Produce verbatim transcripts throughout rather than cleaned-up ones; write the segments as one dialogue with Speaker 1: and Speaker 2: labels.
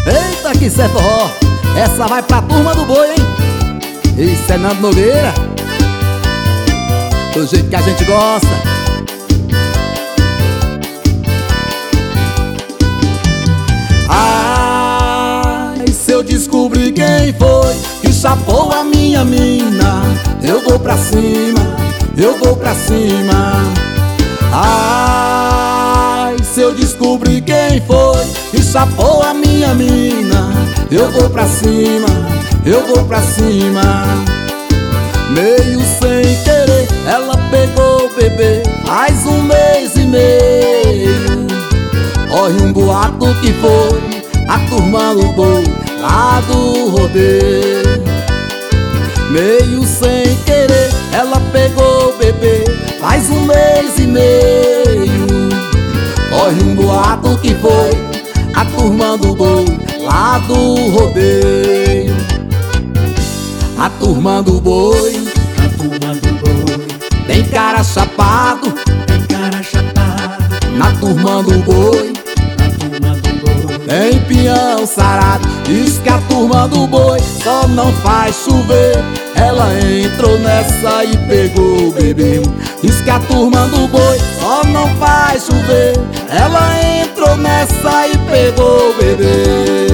Speaker 1: Eita, que isso é forró. Essa vai pra turma do boi, hein? Isso é Nando Nogueira, do jeito que a gente gosta. Ai, se eu descobrir quem foi que chapou a minha mina, eu vou pra cima, eu vou pra cima. Ai, se eu descobrir quem foi que chapou a minha mina, eu vou pra cima, eu vou pra cima. Meio sem querer, ela pegou o bebê faz um mês e meio. Corre um boato que foi a turma do boi lá do rodeio. Meio sem querer, ela pegou o bebê faz um mês e meio. Corre um boato que foi a turma do boi lá do rodeio. A turma do boi,
Speaker 2: a turma do boi,
Speaker 1: tem cara chapado,
Speaker 2: tem cara chapado.
Speaker 1: na turma do boi,
Speaker 2: Na turma do boi,
Speaker 1: tem peão sarado. Diz que a turma do boi só não faz chover, ela entrou nessa e pegou o bebê. Diz que a turma do boi só não faz chover, ela entrou nessa e pegou o bebê.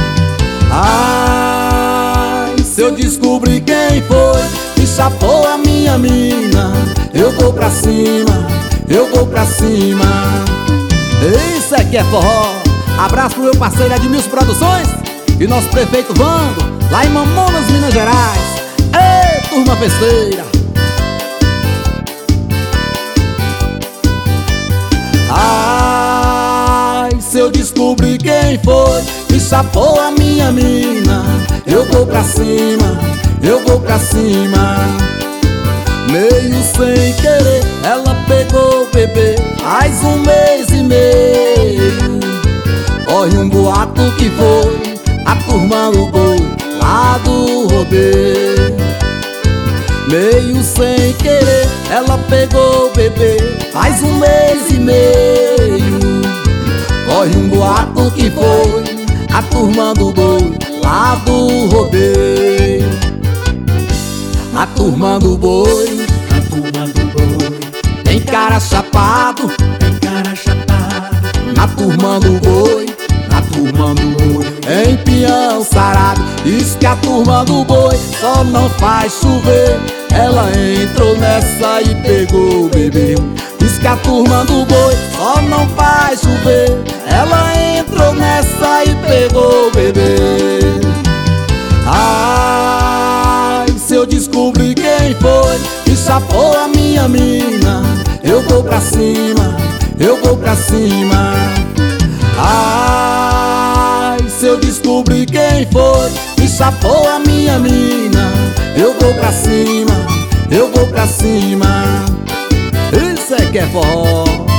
Speaker 1: Ai, se eu descobrir quem foi que chapou a minha mina, eu vou pra cima, eu vou pra cima. Isso aqui é forró. Abraço pro meu parceiro Edmilson Produções e nosso prefeito Vando, lá em Mamonas, Minas Gerais. Ei, turma festeira. Ai, se eu descobrir quem foi que chapou a minha mina, eu vou pra cima, eu vou pra cima. Meio sem querer, ela pegou o bebê faz um mês e meio. Corre um boato que foi a turma do boi lá do rodeio. Meio sem querer, ela pegou o bebê faz um mês e meio. Corre um boato que foi a turma do boi lá do rodeio. A turma do boi,
Speaker 2: a turma do boi,
Speaker 1: tem cara chapado,
Speaker 2: tem cara chapado.
Speaker 1: na turma do boi, na turma do boi, em peão sarado. Diz que a turma do boi só não faz chover, ela entrou nessa e pegou o bebê. Diz que a turma do boi só não faz chover, ela entrou nessa e pegou o bebê. Ai, se eu descobrir quem foi que chapou a minha mina, eu vou pra cima, eu vou pra cima. Ai, se eu descobrir quem foi que chapou a minha mina, eu vou pra cima, eu vou pra cima. Isso é que é forró.